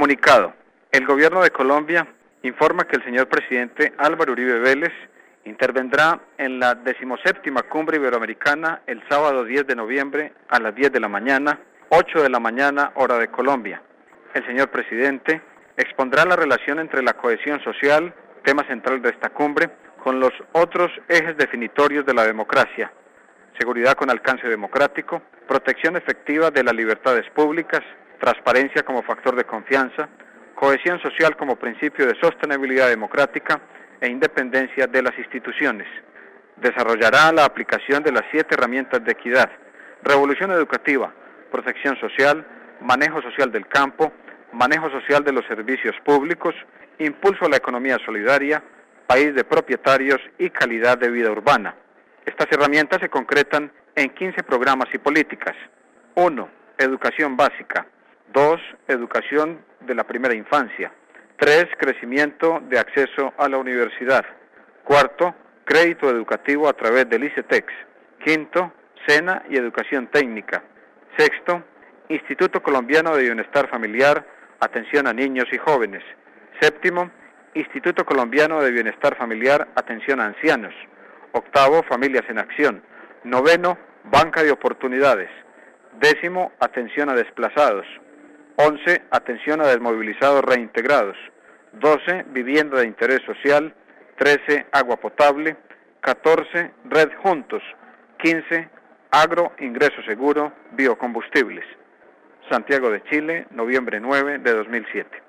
Comunicado. El gobierno de Colombia informa que el señor presidente Álvaro Uribe Vélez intervendrá en la 17ª Cumbre Iberoamericana el sábado 10 de noviembre a las 10 de la mañana, 8 de la mañana, hora de Colombia. El señor presidente expondrá la relación entre la cohesión social, tema central de esta cumbre, con los otros ejes definitorios de la democracia: seguridad con alcance democrático, protección efectiva de las libertades públicas, transparencia como factor de confianza, cohesión social como principio de sostenibilidad democrática e independencia de las instituciones. Desarrollará la aplicación de las 7 herramientas de equidad: revolución educativa, protección social, manejo social del campo, manejo social de los servicios públicos, impulso a la economía solidaria, país de propietarios y calidad de vida urbana. Estas herramientas se concretan en 15 programas y políticas. 1. Educación básica. 2. Educación de la primera infancia. 3. Crecimiento de acceso a la universidad. 4. Crédito educativo a través del ICETEX. 5. SENA y educación técnica. 6. Instituto Colombiano de Bienestar Familiar, atención a niños y jóvenes. 7. Instituto Colombiano de Bienestar Familiar, atención a ancianos. 8. Familias en acción. 9. Banca de oportunidades. 10. Atención a desplazados. 11. Atención a desmovilizados reintegrados. 12. Vivienda de interés social. 13. Agua potable. 14. Red Juntos. 15. Agro, ingreso seguro, biocombustibles. Santiago de Chile, noviembre 9 de 2007.